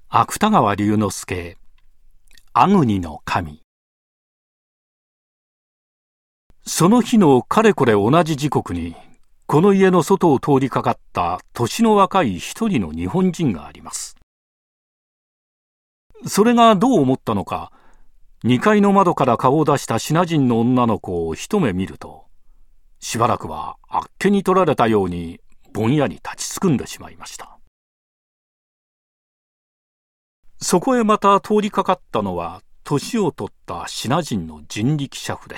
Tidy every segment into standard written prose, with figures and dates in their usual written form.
芥川龍之介、粟国の神。その日のかれこれ同じ時刻に、この家の外を通りかかった年の若い一人の日本人があります。それがどう思ったのか、2階の窓から顔を出したシナ人の女の子を一目見ると、しばらくはあっけに取られたようにぼんやり立ちすくんでしまいました。そこへまた通りかかったのは、年を取ったシナ人の人力車夫です。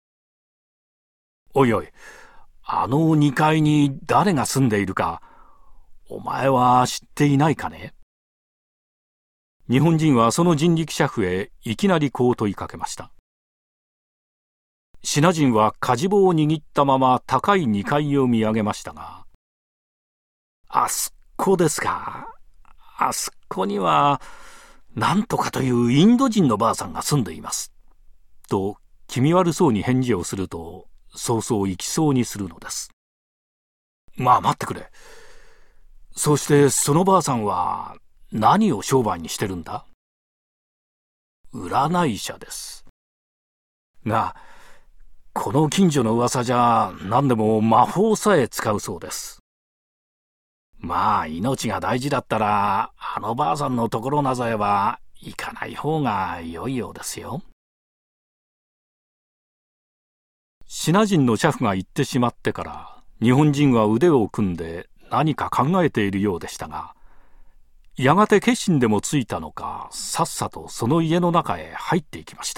おいおい、あの2階に誰が住んでいるか、お前は知っていないかね？日本人はその人力車夫へいきなりこう問いかけました。シナ人はかじ棒を握ったまま高い2階を見上げましたが、あそこですか。あそこにはなんとかというインド人のばあさんが住んでいます。と気味悪そうに返事をすると、早々行きそうにするのです。まあ待ってくれ。そしてそのばあさんは何を商売にしてるんだ？占い師です。が、この近所の噂じゃ何でも魔法さえ使うそうです。まあ命が大事だったらあのばあさんのところなぞへは行かない方が良いようですよ。シナ人の車夫が行ってしまってから日本人は腕を組んで何か考えているようでしたが、やがて決心でもついたのか、さっさとその家の中へ入っていきました。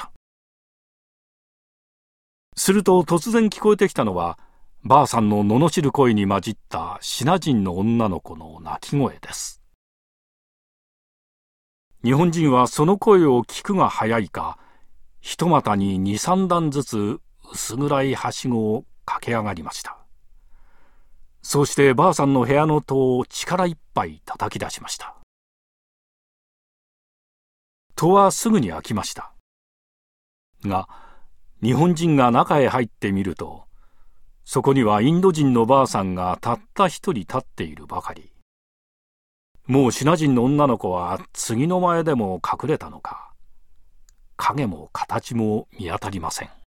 すると突然聞こえてきたのは、ばあさんの罵る声に混じったシナ人の女の子の泣き声です。日本人はその声を聞くが早いか、一股に2、3段ずつ薄暗いはしごを駆け上がりました。そうしてばあさんの部屋の戸を力いっぱい叩き出しました。戸はすぐに開きました。が、日本人が中へ入ってみると、そこにはインド人のばあさんがたった一人立っているばかり。もうシナ人の女の子は次の前でも隠れたのか、影も形も見当たりません。